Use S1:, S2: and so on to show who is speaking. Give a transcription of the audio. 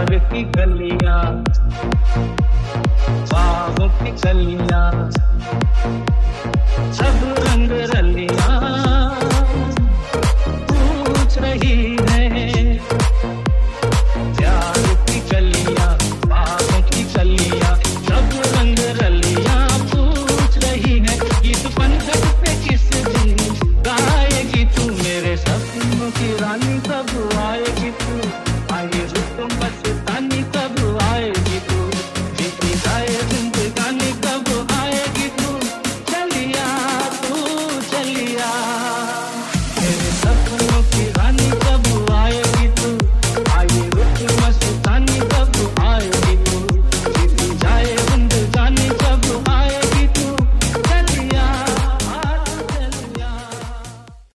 S1: प्यार की गलियां, बाहों की गलियां, सब रंग रलियां पूछ रही है। प्यार की गलियां, बाहों की गलियां, सब रंग रलियां पूछ रही है। गीत पंखट पे किस दिन गाएगी तू, मेरे सपनों की रानी कब आएगी तू।